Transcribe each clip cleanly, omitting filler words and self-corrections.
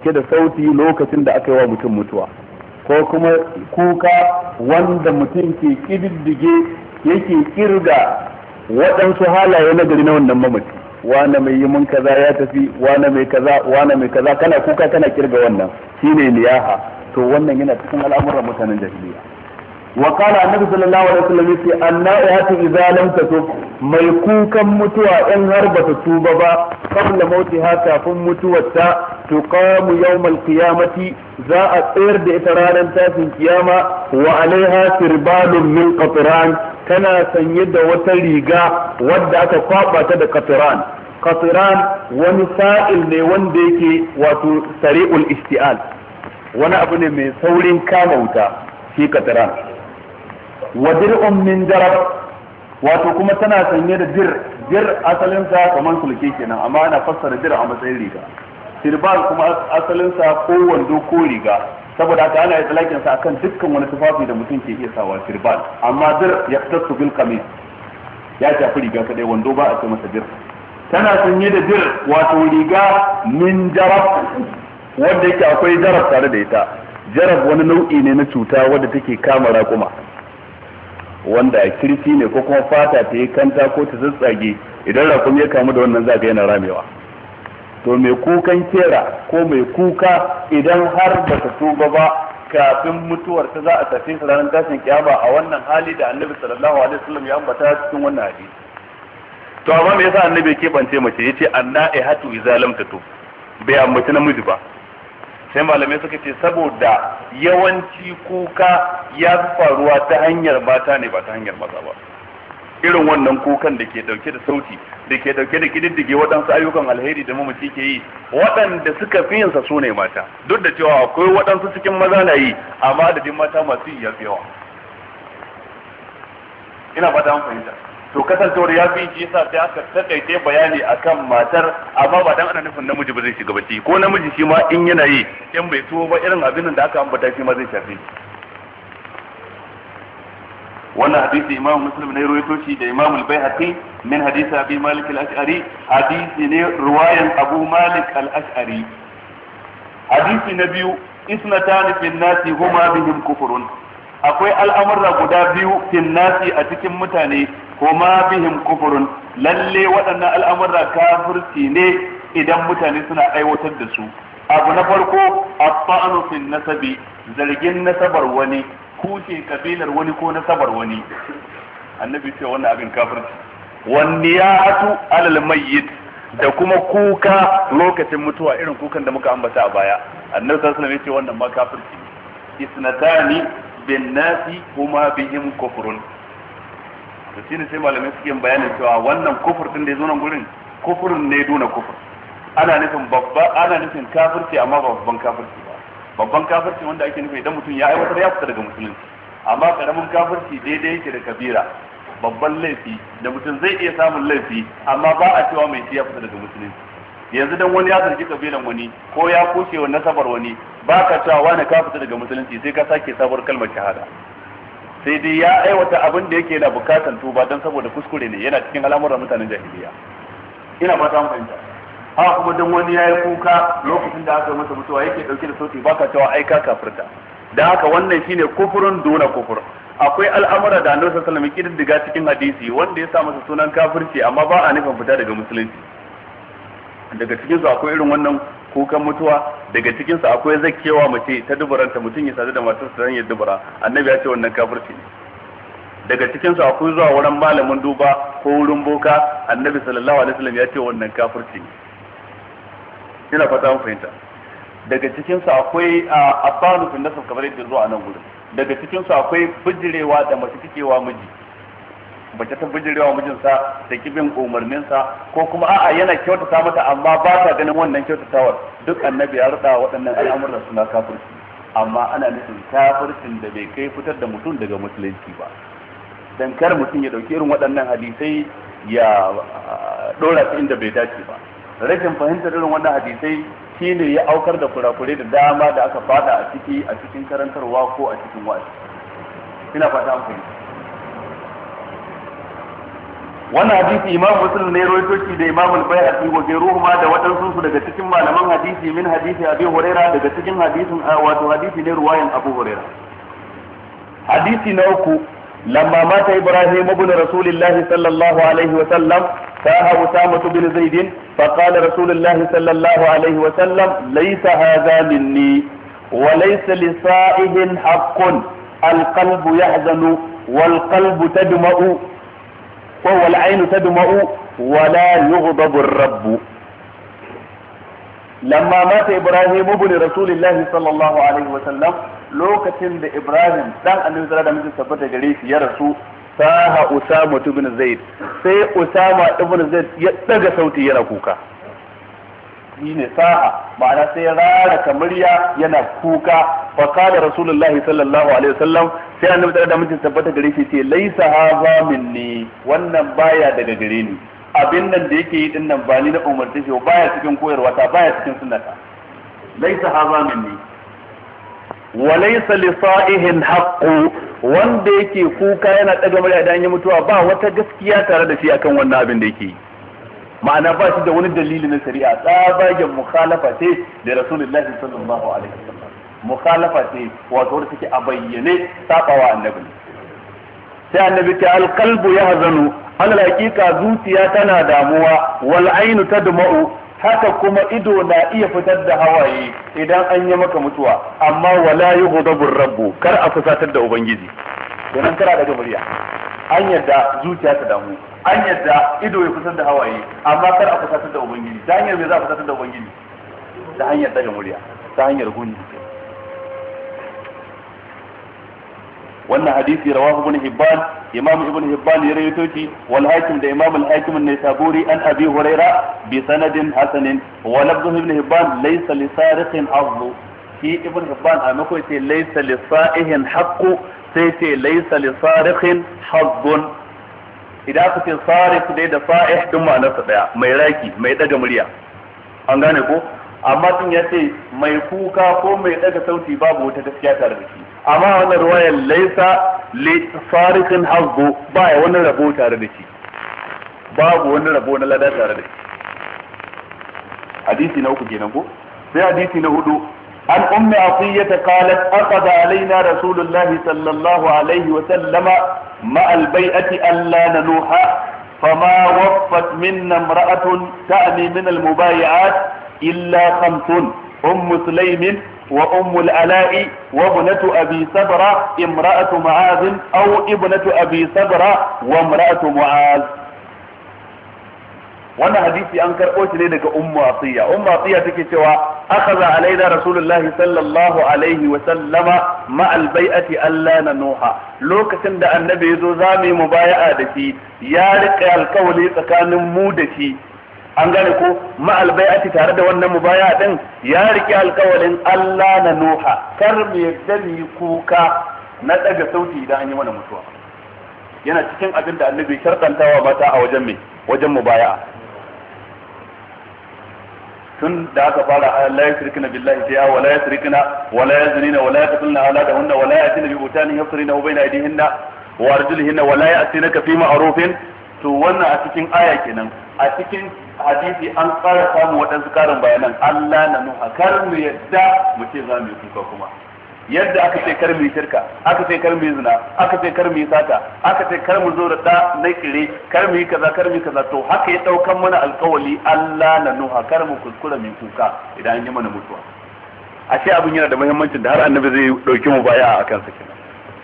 ke da sauti lokacin da aka yi wa mutum mutuwa, ko kuma kuka wanda mutum ke kididdige yake kirga waɗansu halaye na gari na wannan mamaci, wane mai yi mun kaza ya tafi, wane mai kaza, wane mai kaza, kana kuka kana kirga wannan shine niyaha. To wannan yana cikin al'amuran mutanen jahiliya. wa qala annabi sallallahu alaihi wasallam yace anna'ihatu idza lam tatub, mai kukan mutuwa in har ba ta tuba ba qabla mautiha kafin mutuwarta, tuqamu yawmal qiyamati, za a tsayar da ita ranar tashin kiyama, wa alaiha sirbalun min qatran, tana sanye da wata riga wadda aka kwaba ta da qatran. Qatran wani sa'il ne wanda yake wato sari'ul isti'al, wani abu ne mai saurin kama wuta shi qatran. wa dir'un min jarab, wato kuma tana sanye da dir asalin sa kamar sulke kenan, amma ana fassara dir a matsayin riga. Sirbal kuma asalin sa ko wando ko riga, saboda haka ana itlaqin sa akan dukkan wani tufafi da mutum ke iya sawa sirbal, amma dir yaktasu bil qamis, ya shafi riga kadai, wando ba a ce masa dir. Tana sanye da dir wato riga min jarab, wanda yake akwai jarab tare da ita. Jarab wani nau'i ne na cuta wadda take kama raƙuma, wanda kirfi ne ko kuma fata ta yi kanta ko ta tsatsage, idan raƙumi ya kamu da wannan zaka yana ramewa. To mai kukan kera ko mai kuka idan har ba ta tuba ba kafin mutuwar ta, za a tafi ranar tashin kiyama a wannan hali da annabi sallallahu alaihi wasallam ya ambata cikin wannan hadisi. To amma me yasa annabi ke bance mace, yace anna'ihatu idza lam tatub, bai ambaci namiji ba. Sai malamai suka ce saboda yawanci kuka ya fi faruwa ta hanyar mata ne ba ta hanyar maza ba. Irin wannan kukan da ke dauke da sauti, da ke dauke da kididdige waɗansu ayyukan alheri da mamaci ke yi, waɗanda suka fi yinsa su ne mata, duk da cewa akwai waɗansu cikin maza na yi, amma adadin mata masu yi ya fi yawa. Ina fata mun fahimta. To kasancewar ya fi shi yasa sai aka takaice bayani akan matar, amma ba dan ana nufin namiji ba zai shiga bacci, ko namiji shi ma in yana yi in bai tuwo ba irin abin da aka ambata shi ma zai shafe. Wannan hadisi Imam Muslim ne rawaito shi da Imam Al-Baihaqi min hadisi Abi Malik Al-Ash'ari, hadisi ne ruwayan Abu Malik Al-Ash'ari. Hadisi na biyu, isnatan fil nasi huma bihim kufrun, akwai al'amurra guda biyu fil nasi a cikin mutane, huma bihim kufrun, lalle waɗannan al'amurra kafirci ne idan mutane suna aiwatar da su. Abu na farko, at-ta'nu fil nasabi, zargin nasabar wani, kushe kabilar wani ko nasabar wani. Annabi ce wannan abin kafirci. Wan niyatu alal mayyit, da kuma kuka lokacin mutuwa, irin kukan da muka ambata a baya. Annabi sallallahu alaihi wasallam ya ce wannan ma kafirci. Isnatani bin nasi huma bihim kufrun. To shine sai malamai suke bayanin cewa wannan kufur din da yazo nan gurin, kufurun ne duna kufur. Ana nufin babba, ana nufin kafirci amma ba babban kafirci ba. Babban kafirci wanda ake nufi idan mutum ya aiwatar ya fita daga musulunci, amma karamin kafirci daidai yake da kabira, babban laifi da mutum zai iya samun laifi amma ba a cewa mai shi ya fita daga musulunci. Yanzu dan wani ya zargi kabilan wani ko ya kushe wa nasabar wani, ba ka cewa wani ka fita daga musulunci, sai ka sake sabuwar kalmar shahada. Sai dai ya aiwata abin da yake yana bukatan tuba don saboda kuskure ne, yana cikin al'amuran mutanen jahiliya. Ina fata mun fahimta. Haka kuma dan wani ya yi kuka lokacin da aka masa mutuwa yake dauke da sauti, baka cewa ai ka kafirta. Dan haka wannan shine kufurun duna kufur. Akwai al'amura da Annabi sallallahu alaihi wasallam ya kididdiga cikin hadisi wanda ya sa masa sunan kafirci amma ba a nufin fita daga musulunci. Daga cikin su akwai irin wannan kukan mutuwa, daga cikin su akwai zakkewa mace ta duburanta, mutum ya sadu da matarsa ta hanyar dubura, Annabi ya ce wannan kafirci ne. Daga cikin su akwai zuwa wurin malamin duba ko wurin boka, Annabi sallallahu alaihi wasallam ya ce wannan kafirci ne. Ina fata mun fahimta. Daga cikin su akwai afanu fil nasab kamar yadda zuwa nan gurin. Daga cikin su akwai bijirewa da mace take miji, bace ta bijirewa mijinsa da kibin umarninsa, ko kuma a'a yana kyautata mata amma ba ta ganin wannan kyautatawar, duk Annabi ya rada waɗannan al'amuran suna kafirci, amma ana nufin kafircin da bai kai fitar da mutum daga musulunci ba. Dan kar mutum ya dauki irin waɗannan hadisai ya dora su inda bai dace ba. Rashin fahimtar irin wannan hadisai shine ya aukar da kurakure da dama da aka fada a cikin karantarwa ko a cikin wa'azi. Ina fata an fahimta. wannan hadisi imam muslim ne rawaito shi da imam al-bayhaqi wa ghayruhuma da wadansu su daga cikin malaman hadisi min hadisi abi huraira daga cikin hadisin wato hadisi ne ruwayan abu huraira. hadisi na uku lamma mata ibrahim ibn rasulillah sallallahu alaihi wa sallam saha usama bin zaid fa qala rasulullah sallallahu alaihi wa sallam laysa hadha minni wa laysa li sa'ihin haqqun al-qalbu yahzanu wal qalbu tadma'u والعين تدمع ولا يغضب الرب لما مات ابراهيم ابن رسول الله صلى الله عليه وسلم lokacin da Ibrahim dan annabi sallallahu alaihi wasallam tabbata gare shi ya rasu saha Usama ibn Zaid sai Usama ibn Zaid ya daga sauti yana kuka shine saha ma'ana sai ya rara kamariya yana kuka fa qala rasulullahi sallallahu alaihi wasallam sai annabi da mutum tabbata gare shi ce laisa hadha minni wannan baya daga gare ni abin nan da yake yi din nan ba ni na umarta shi baya cikin koyarwa ta baya cikin sunnata laisa hadha minni wa laysa li sa'ihin haqqu wanda yake kuka yana daga murya dan ya mutuwa ba wata gaskiya tare da shi akan wannan abin da yake yi ma'ana ba shi da wani dalili na shari'a tsabagen mukhalafa ce da rasulullahi sallallahu alaihi wasallam mukhalafa ce wato wanda take a bayyane sabawa annabi sai annabi ta alqalbu yahzanu al haqiqa zuciya tana damuwa wal ainu tadma'u haka kuma ido na iya fitar da hawaye idan an yi maka mutuwa amma wala yughdabu rabbu kar a fusatar da ubangiji dan kara daga murya an yadda zuciya ta damu an yadda ido ya fitar da hawaye amma kar a fusatar da ubangiji ta hanyar me za a fusatar da ubangiji ta hanyar daga murya ta hanyar gunji wannan hadisi rawahu ibn hibban imam ibn hibban ya rawaito shi wal hakim da imam al hakim an-naisaburi an abi huraira bi sanadin hasanin wa lafzu ibn hibban laysa li sariqin hadd shi ibn hibban a mako ce laysa li sa'ihin haqqu sai ce laysa li sariqin hadd idan ka ce sariq dai da sa'ih duk ma'anarsa daya mai raki mai daga murya an gane ko amma tun ya ce mai kuka ko mai daga sauti babu wata gaskiya tare da shi amma wannan ruwayar laisa li sariqin hazbu ba ya wani rabo tare da shi babu wani rabo na lada tare da shi hadisi na uku kenan ko sai hadisi na hudu an ummi atiyya qalat aqada alaina rasulullahi sallallahu alaihi wa sallama ma al-bai'ati alla nanuha fama waffat minna imra'atun ta'ni min al-mubayi'at illa khamsun sulaym وأم العلاء وابنة أبي سبرة امرأة معاذ أو ابنة أبي سبرة وامرأة معاذ وانا حديثي أنكر أوشني لك أم عطية تكي سوا أخذ علينا رسول الله صلى الله عليه وسلم مع البيئة ألا ننوها لو كسند النبي زامي مبايعة دكي يارك القولي تكان مودكي an gane ko ma'al bai'ati tare da wannan mubaya din ya rike alƙawarin Allah na Nuha kar mu yadda mu kuka na daga sauti idan an yi mana mutuwa yana cikin abin da annabi shartantawa mata a wajen mubaya tun da aka fara la yusrikuna billahi shay'a wa la yusrikuna wa la yaznina wa la yaqtulna awladahunna wa la yatina bi butanin yafsirina bayna aydihinna wa arjulihinna wa la ya'tinaka fi ma'rufin to wannan a cikin aya kenan a cikin hadisi an ƙara samun waɗansu ƙarin bayanan Allah na nuha kar mu yadda mu ce za mu yi kuka kuma yadda aka ce kar mu yi shirka aka ce kar mu yi zina aka ce kar mu yi sata aka ce kar mu zo da ɗa na kire kar mu yi kaza kar mu yi kaza to haka ya ɗaukan mana alƙawali Allah na nuha kar mu kuskura mu yi kuka idan an yi mana mutuwa ashe abin yana da muhimmancin da har annabi zai ɗauki mu baya a kansa kenan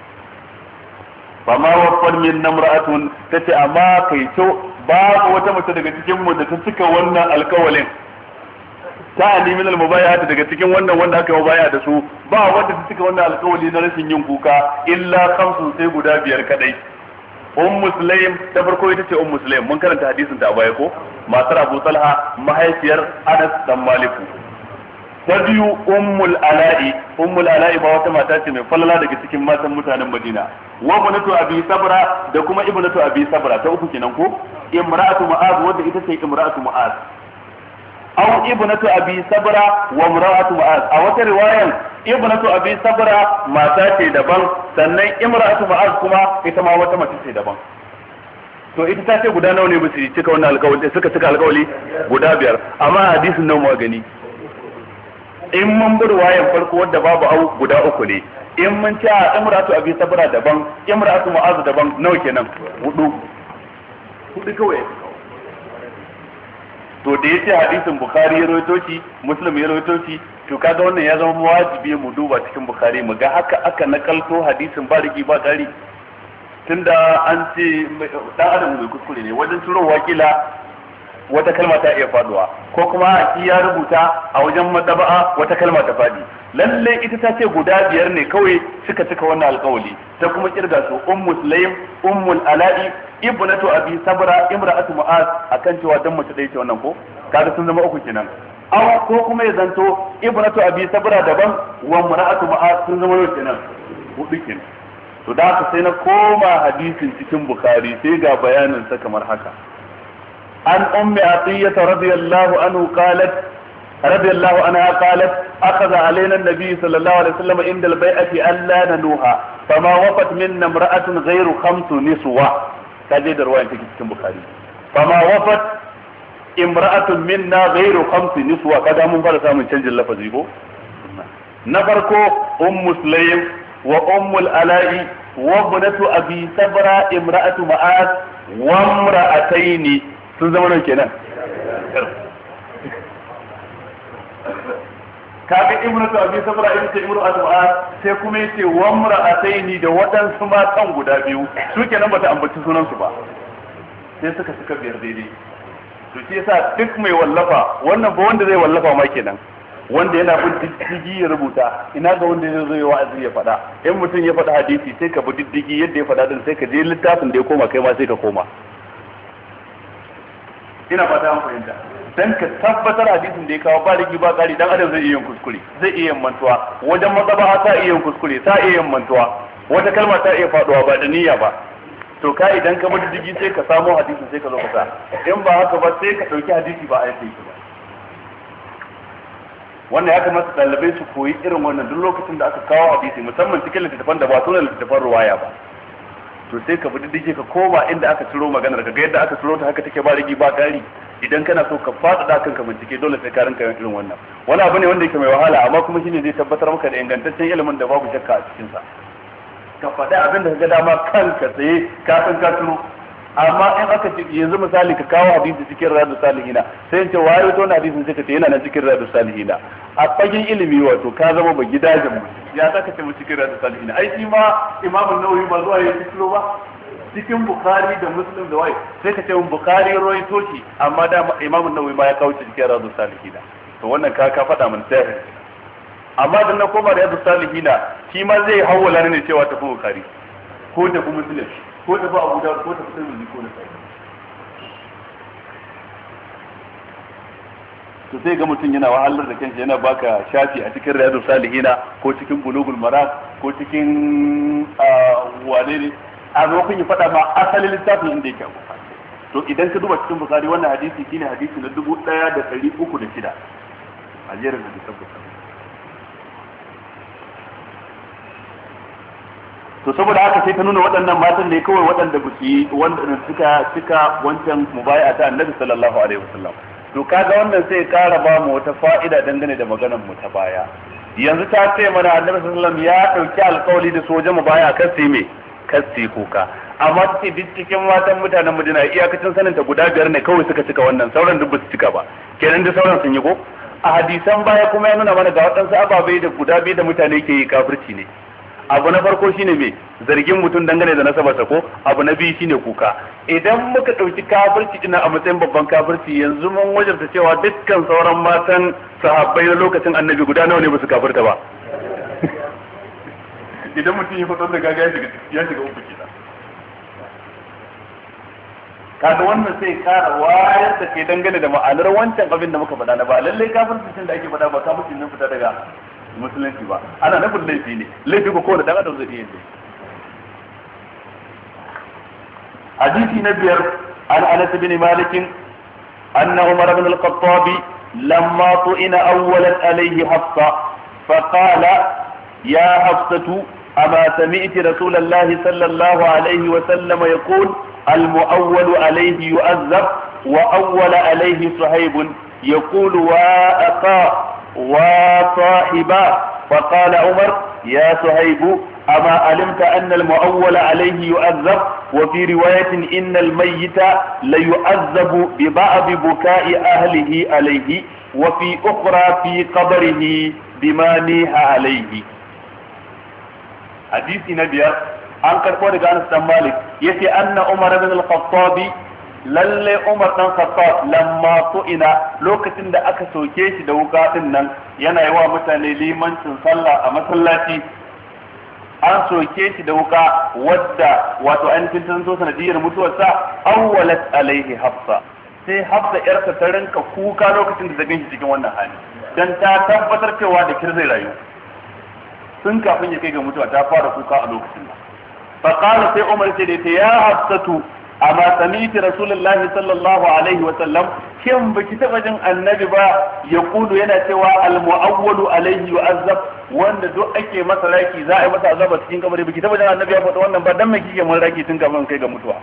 fama waffar min namra'atun tace amma kai to babu wata mace daga cikin mu da ta cika wannan alkawalin ta ani min almubayat daga cikin wannan wanda aka yi mubaya da su ba wanda ta cika wannan alkawali na rashin yin kuka illa khamsun sai guda biyar kadai Sulaim ta farko ita ce Sulaim mun karanta hadisin ta a baya ko matar Abu Talha mahaifiyar Anas dan Maliku ta biyu ummul ala'i ba wata mata ce mai falala daga cikin matan mutanen Madina wa ibnatu abi sabra da kuma ibnatu abi sabra ta uku kenan ko imra'atu mu'az wadda ita ce imra'atu mu'az aw ibnatu abi sabra wa imra'atu mu'az a wata riwayan ibnatu abi sabra mata ce daban sannan imra'atu mu'az kuma ita ma wata mace ce daban to ita ta ce guda nawa ne ba su cika wannan alƙawari suka cika alƙawari guda 5 amma hadisin nan mu gani in mun bi ruwayan farko wadda babu au guda 3 ne in mun ci a imratu abi sabra daban imratu mu'az daban nawa kenan 4 kawai. to da yace hadisin bukhari ya rawaito shi muslim ya rawaito shi to kaga wannan ya zama wajibi mu duba cikin bukhari mu ga haka aka nakalto hadisin ba rigi ba gari tunda an ce dan adam mai kuskure ne wajen turowa kila wata kalma ta iya faduwa ko kuma shi ya rubuta a wajen madaba'a wata kalma ta fadi lalle ita ta ce guda 5 ne kawai suka cika wannan alƙawali ta kuma kirga su ummu sulaim ummul ala'i ibnatu abi sabra imra'atu mu'az akan cewa dan mace dai ce wannan ko kaga sun zama 3 kenan aw ko kuma ya zanto ibnatu abi sabra daban wa imra'atu mu'az sun zama 4 kenan 4 kenan to da haka sai na koma hadisin cikin bukhari sai ga bayanin sa kamar haka عن أم عطية رضي الله عنها قالت أخذ علينا النبي صلى الله عليه وسلم عند البيعة ألا ننوها فما وفت منا امرأة غير 5 نسوة كذلك رواية في البخاري فما وفت امرأة منا غير 5 نسوة كذا من فرصة من تنجل لفظيبه نفركو سليم وأم الألاء وابنة أبي سبرة امرأة معاذ وامرأتين sun zama nan kenan kaga imratu abi sabra ibn imratu sai kuma yace wa imra'ataini da wadansu matan guda 2 su kenan bata ambaci sunan su ba sai suka 5 daidai to shi yasa duk mai wallafa wannan ba wanda zai wallafa ma kenan wanda yana bin diddigi ya rubuta ina ga wanda zai zo ya wa'azi ya faɗa in mutum ya faɗa hadisi sai ka bi diddigi yadda ya faɗa din sai ka je littafin da ya koma kai ma sai ka koma ina fata an fahimta dan ka tabbatar hadisin da ya kawo ba rigi ba kari dan adam zai iya yin kuskure zai iya yin mantuwa wajen mazaba ta iya yin kuskure ta iya yin mantuwa wata kalma ta iya faduwa ba da niyya ba to ka idan ka bi diddigi sai ka samu hadisin sai ka zo ka sa in ba haka ba sai ka dauki hadisi ba a yadda yake ba wannan ya kamata ɗalibai su koyi irin wannan duk lokacin da aka kawo hadisi musamman cikin littattafan da ba sunan littattafan ruwaya ba to sai ka bi diddike ka koma inda aka ciro maganar ka ga yadda aka ciro ta haka take ba rigi ba kari idan kana so ka faɗaɗa kanka bincike dole sai ka rinka yin irin wannan wani abu ne wanda yake mai wahala amma kuma shine zai tabbatar maka da ingantaccen ilimin da babu shakka a cikin sa ka faɗi abin da ka ga dama kanka tsaye ka san ka ciro amma in aka ce yanzu misali ka kawo hadisi cikin riyadu salihina sai in ce wayo to na hadisin sai ka ce yana nan cikin riyadu salihina a fagen ilimi wato ka zama ba gidajen mu ya saka ce mu cikin riyadu salihina ai shi ma imamu nawawi ba zuwa ya fito ba cikin bukhari da muslim da wai sai ka ce mun bukhari rawaito shi amma da imamu nawawi ma ya kawo cikin riyadu salihina to wannan ka faɗa mun sai amma dan na koma riyadu salihina shi ma zai hawwala ne cewa tafi bukhari ko tafi muslim ko ta ba abu da ko ta fitar da ko na sai to sai ga mutum yana wahalar da kanshi yana baka shafi a cikin riyadus salihina ko cikin bulugul maram ko cikin wane ne a lokacin ya faɗa ma asalin littafin inda yake abu to idan ka duba cikin bukari wannan hadisi shine hadisi na 1306 a jerin hadisan bukari to saboda haka sai ta nuna waɗannan matan ne kawai waɗanda ba su yi wanda suka cika wancan mubai'a ta annabi sallallahu alaihi wasallam to kaga wannan sai ƙara ba mu wata fa'ida dangane da maganar mu ta baya yanzu ta ce mana annabi sallallahu alaihi wasallam ya dauki alƙawari da soja mubai'a kan sai me kan sai kuka amma ta ce duk cikin matan mutanen Madina iyakacin sanin ta guda 5 ne kawai suka cika wannan sauran duk ba su cika ba kenan duk sauran sun yi ko a hadisan baya kuma ya nuna mana ga waɗansu ababai da guda 2 da mutane ke yi kafirci ne abu na farko shine me zargin mutum dangane da nasabarsa ko abu na biyu shine kuka idan muka dauki kafirci ina a matsayin babban kafirci yanzu mun wajarta cewa dukkan sauran matan sahabbai na lokacin annabi guda nawa ne ba su kafirta ba idan mutum ya fito da gaga ya shiga uku kenan kaga wannan sai kara wayar da ke dangane da ma'anar wancan abin da muka faɗa na ba lallai kafircin da ake faɗa ba kafircin nan fita daga musulunci ba ana nufin laifi ne laifi ko kowane dan adam zai iya yi hadisi na 5 an Anas bin Malik anna Umar ibn al-Khattab lamma tu'ina awwalat alayhi Hafsa faqala ya Hafsatu ama sami'ti Rasulullah sallallahu alayhi wa sallam yaqul المؤول عليه يؤذب وأول عليه صهيب يقول وأخا وصاحبا. فقال عمر يا صهيب أما علمت أن المؤول عليه يؤذب؟ وفي رواية إن الميت ليؤذب ببعض بكاء أهله عليه وفي أخرى في قبره بما نيح عليه. حديث نبي an karɓo daga Anas dan Malik yace anna Umar ibn al-Khattab lalle Umar dan Khattab lamma su'ina lokacin da aka soke shi da wuka din nan yana yi wa mutane limancin sallah a masallaci, an soke shi da wuka wadda wato ainihin tun so sanadiyar mutuwarsa awwalat alaihi Hafsa, sai Hafsa yarsa ta rinka kuka lokacin da ta ganshi cikin wannan hali dan ta tabbatar cewa da kir zai rayu tun kafin ya kai ga mutuwa ta fara kuka a lokacin nan. فقال سي عمر سيدي يا حفصة أما سمعت رسول الله صلى الله عليه وسلم كم بكتاب جن النبي با يقول ينا سوى المؤول عليه يعذب وان دو ake masa raki za a yi masa azaba cikin kabari biki taba jin annabi ya faɗa wannan ba dan me kike mun raki tun kafin kai ga mutuwa.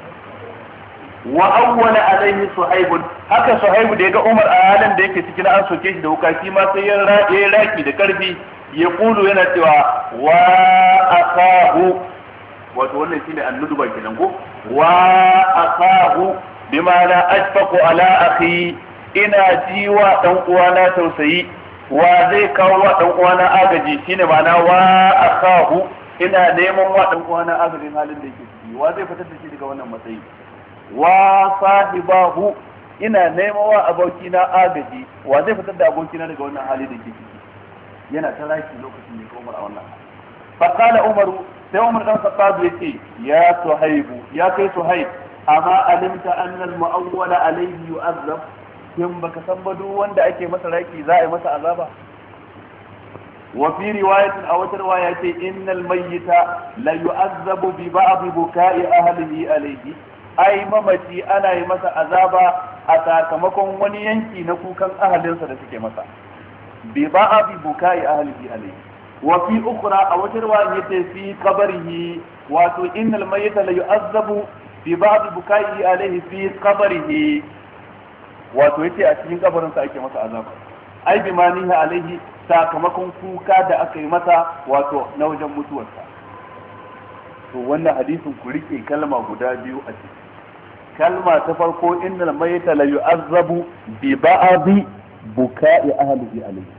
Wa awwala alaihi suhaib, haka suhaib da yaga Umar a halin da yake cikin an soke shi da wuka shi ma sai ya raki da karfi ya kulu yana cewa wa akahu, wato wannan shine annuduba kenan ko wa akahu bima la ashfaqu ala akhi, ina jiwa dan uwana tausayi, wa zai kawo wa dan uwana agaji shine ma'ana wa akahu, ina neman wa dan uwana agajin halin da yake ciki, wa zai fitar da shi daga wannan matsayi, wa sahibahu, ina neman wa abokina agaji, wa zai fitar da abokina daga wannan hali da yake ciki. Yana ta raki lokacin da Umar a wannan hali. Fa qala Umaru, sai Umar dan Khattab yace ya Suhaibu, ya kai Suhaib, amma alimta anna al-mu'awwala alayhi yu'azzab, kin baka san ba duk wanda ake masa raki za a yi masa azaba. Wa fi riwayatin aw wata riwaya ce innal mayyita la yu'azzabu bi ba'd buka'i ahlihi alayhi, ai mamaci ana yi masa azaba a sakamakon wani yanki na kukan ahalinsa da suke masa, bi ba'd buka'i ahlihi alayhi. وفي أخرى أو تروى في قبره واتو إن الميت ليعذب ببعض بكائه عليه في قبره واتو يتي أشين قبرن سأيكي مسا عذاب أي بمانيه عليه sakamakon kuka da aka yi masa wato na wajen mutuwarsa. To wannan hadisin ku rike kalma guda biyu a ciki. Kalma ta farko innal mayyita la yu'azzabu bi ba'dhi buka'i ahlihi alayhi,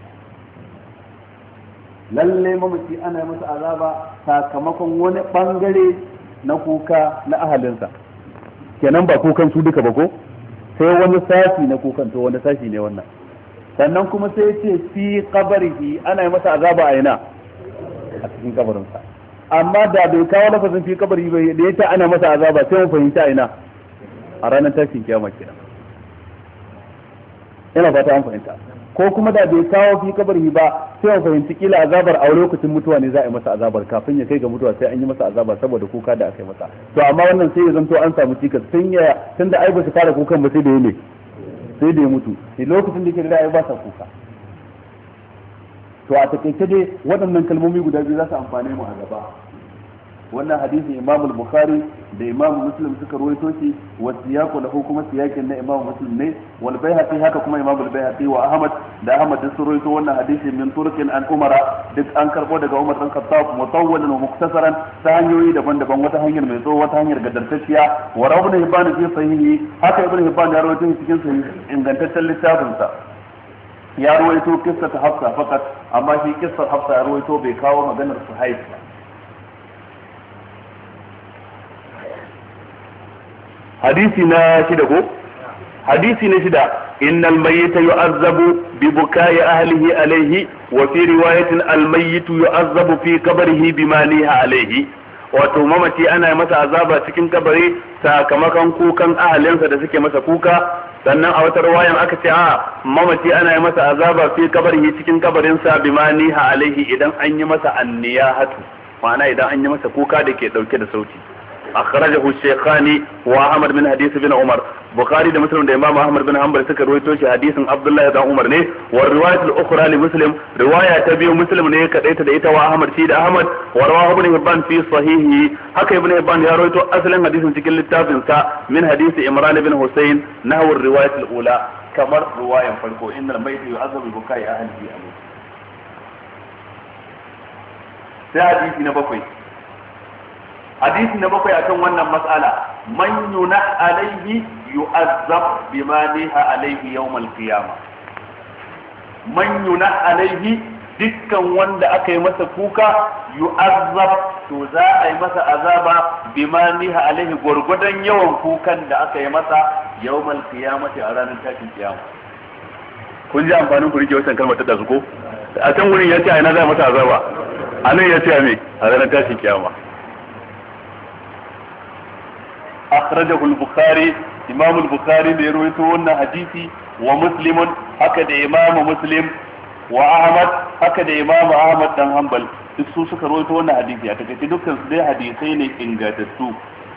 lalle mamaci ana masa azaba sakamakon wani bangare na kuka na ahalinsa, kenan ba kukan su duka ba ko sai wani sashi na kukan, to wani sashi ne wannan. Sannan kuma sai ce fi qabrihi ana masa azaba a ina a cikin kabarinsa, amma da bai kawo lafazin fi qabrihi ba da yace ana masa azaba sai mun fahimta ina a ranar tashin kiyama kenan. Ina fata an fahimta. Ko kuma da bai kawo fi kabari ba sai mu fahimci kila azabar a lokacin mutuwa ne za a yi masa azabar, kafin ya kai ga mutuwa sai an yi masa azabar saboda kuka da aka yi masa. To amma wannan sai ya zanto an samu cikas tunda ai ba su fara kukan ba sai da yake sai da ya mutu, sai lokacin da yake da ai ba sa kuka. To a takaice dai waɗannan kalmomi guda biyu za su amfane mu a gaba. Wannan hadisin Imam al-Bukhari da Imam Muslim suka rawaito shi, wa siyaqu lahu kuma siyakin na Imam Muslim ne, wal Baihaqi haka kuma Imam al-Baihaqi wa Ahmad da Ahmad sun rawaito wannan hadisin min turkin an Umara, duk an karbo daga Umar dan Khattab mutawwalan wa muktasaran ta hanyoyi daban-daban, wata hanyar mai tsawo wata hanyar gadartacciya. Wa Ibn Hibban fi sahihi, haka Ibn Hibban ya rawaito cikin sahih ingantaccen littafin sa, ya rawaito kissar Hafsa fakat, amma shi kissar Hafsa ya rawaito bai kawo maganar Suhaib ba. hadisi na shida ko hadisi na shida innal mayyita yu'azzabu bi bukai ahlihi alayhi wa fi riwayatin al mayyitu yu'azzabu fi qabrihi bima liha alayhi, wato mamaci ana masa azaba cikin kabari sakamakon kukan ahalinsa da suke masa kuka. Sannan a wata riwayan aka ce a mamaci ana masa azaba fi qabrihi cikin kabarinsa bima liha alayhi idan an yi masa anniyahatu, ma'ana idan an yi masa kuka da ke dauke da sauti. أخرجه الشيخان وأحمد من حديث ابن عمر. bukhari da muslim da imam ahmad bin hanbal suka rawaito shi hadisin abdullah ibn umar ne wa riwayat al-ukhra li muslim riwaya ta biyu muslim ne kadaita da ita wa ahmad shi da ahmad wa rawahu ibn hibban fi sahihi haka ibn hibban ya rawaito asalin hadisin cikin littafin sa min hadisi imran ibn husayn nahwu riwayat al-ula kamar riwayan farko innal mayta yu'azzabu bi bukai ahlihi alayhi. sai hadisi na bakwai akan wannan mas'ala man yunah alayhi yu'azzab bima niha alayhi yawm al-qiyamah. Man yunah alayhi dukkan wanda aka yi masa kuka yu'azzab to za a yi masa azaba bima niha alayhi gurgudan yawan kukan da aka yi masa yawm al-qiyamah a ranar tashin kiyama. kun ji amfanin ku rike wannan kalmar ta dazu ko a can wurin yace ai na za masa azaba anan yace me a ranar tashin kiyama. akhrajahu al-bukhari imam al-bukhari da ya rawaito wannan hadisi wa muslimun haka da imam muslim wa ahmad haka da imam ahmad dan hanbal duk su suka rawaito wannan hadisi a take dukkan su dai hadisai ne ingantattu.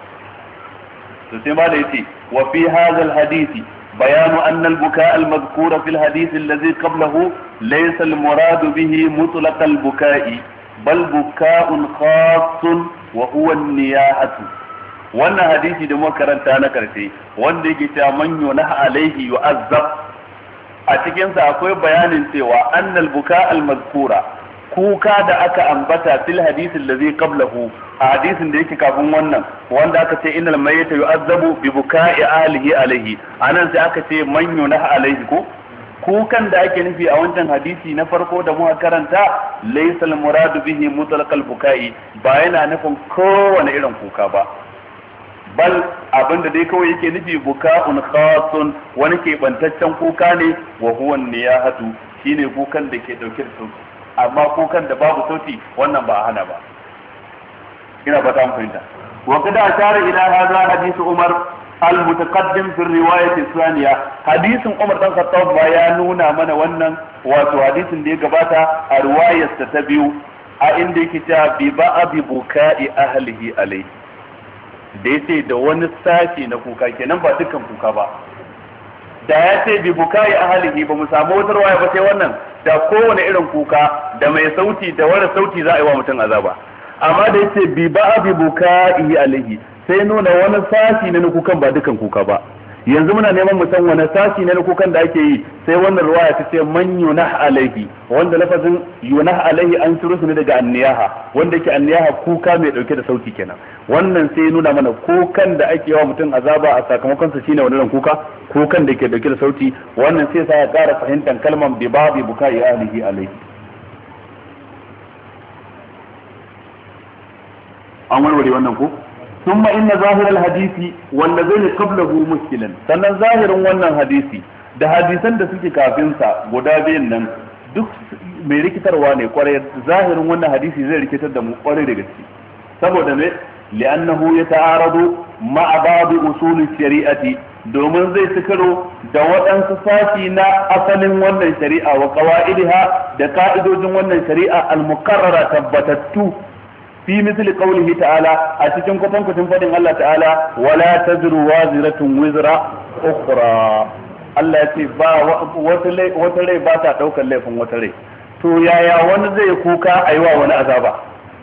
to sai ma da yace wa fi hadha al-hadisi بيان أن البكاء المذكور في الحديث الذي قبله ليس المراد به مطلق البكاء بل بكاء خاص وهو النياحة. wannan hadisi da muka karanta na karshe wanda yake cewa man yunah alaihi yu'azzab a cikin sa akwai bayanin cewa annal buka al mazkura kuka da aka ambata fil hadisi allazi qablahu a hadisin da yake kafin wannan wanda aka ce innal mayyita yu'azzabu bi buka'i ahlihi alaihi anan sai aka ce man yunah alaihi ko kukan da ake nufi a wancan hadisi na farko da muka karanta laysa al muradu bihi mutlaq al buka'i ba yana nufin kowane irin kuka ba bal abinda dai kawai yake nufi buka'un khasun wani ke bantaccen kuka ne wa huwa niyahatu shine kukan da ke dauke da sauti amma kukan da babu sauti wannan ba a hana ba ina ba ta fahimta wa kada ashara ila hadha hadith umar al-mutaqaddim fi riwayat thaniya hadisin umar dan khattab ba ya nuna mana wannan wato hadisin da ya gabata a riwayarsa ta biyu a inda yake cewa bi ba'abi buka'i ahlihi alayhi da ya ce da wani sashi na kuka kenan ba dukkan kuka ba da ya ce bi bukai ahlihi ba mu samu wata ruwaya ba sai wannan da kowane irin kuka da mai sauti da wani sauti za a yi wa mutum azaba amma da ya ce bi ba bi bukai alaihi sai nuna wani sashi na kukan ba dukkan kuka ba yanzu muna neman mu san wani sashi na kukan da ake yi sai wannan ruwaya ta ce man yunah alaihi wanda lafazin yunah alaihi an ciro su ne daga anniyaha wanda yake anniyaha kuka mai dauke da sauti kenan wannan sai nuna mana kukan da ake yawa mutum azaba a sakamakon sa shine wannan kuka kukan da ke dauke da sauti wannan sai sa ya ƙara fahimtar kalmar bi babi bukai ahlihi alaihi an warware wannan ko ثم إن ظاهر الحديث والذين قبله مشكلا sannan zahirin wannan hadisi da hadisan da suke kafin sa guda biyan nan duk mai rikitarwa ne kwarai zahirin wannan hadisi zai rikitar da mu kwarai da gaske saboda me li'annahu yata'aradu ma'a ba'd usul shari'ati domin zai tukaro da waɗansu sashi na asalin wannan shari'a wa qawaidiha da ka'idojin wannan shari'a al-muqarrara tabbatattu fi misli qawlihi ta'ala a cikin kwatankwacin fadin Allah ta'ala wala tazru waziratun wizra ukhra Allah ya ce ba wata rai ba ta daukar laifin wata rai to yaya wani zai kuka aiwa wani azaba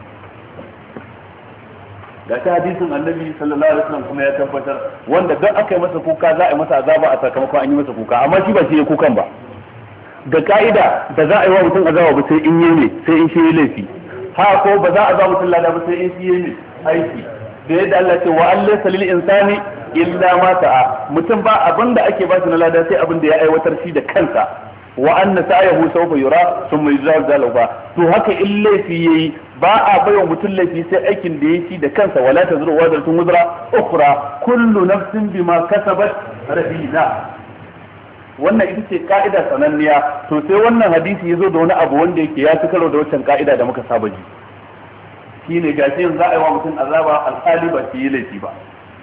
da ta hadisin annabi sallallahu alaihi wasallam kuma ya tabbatar wanda duk aka yi masa kuka za a yi masa azaba a sakamakon an yi masa kuka amma shi ba shi ya kukan ba da ka'ida da za a yi wa mutum azaba ba sai in yi ne sai in shi laifi ha ko ba za a ba mutum lada ba sai in shi ne aiki da yadda Allah ce wa Allah salil insani illa ma ta'a mutum ba abinda ake ba shi na lada sai abinda ya aiwatar shi da kansa wa anna sa'ahu sawfa yura thumma yujza zalika to haka in laifi yayi ba a baiwa mutum laifi sai aikin da yake da kansa wala tazru wazratun wuzra ukhra kullu nafsin bima kasabat rahina wannan ita ce ka'ida sananniya to sai wannan hadisi yazo da wani abu wanda yake ya fi karo da wancan ka'ida da muka saba ji shine gashi yanzu za a yi wa mutum azaba alhali ba shi yi laifi ba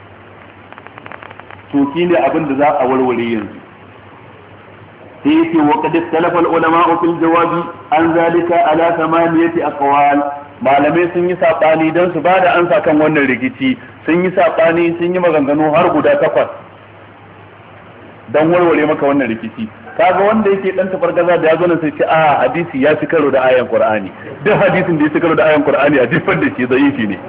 to shine abin da za a warware yanzu sai yake wa qad ikhtalafa al-ulama fil jawabi an zalika ala thamaniyati aqwal malamai sun yi sabani dan su bada ansa kan wannan rikici sun yi sabani sun yi maganganu har guda 8 dan warware maka wannan rikici. Kaga wanda yake dan tafargaza da ya zo nan sai ce a hadisi ya ci karo da ayan Qur'ani, duk hadisin da ya ci karo da ayan Qur'ani a jefar da shi zaifi ne.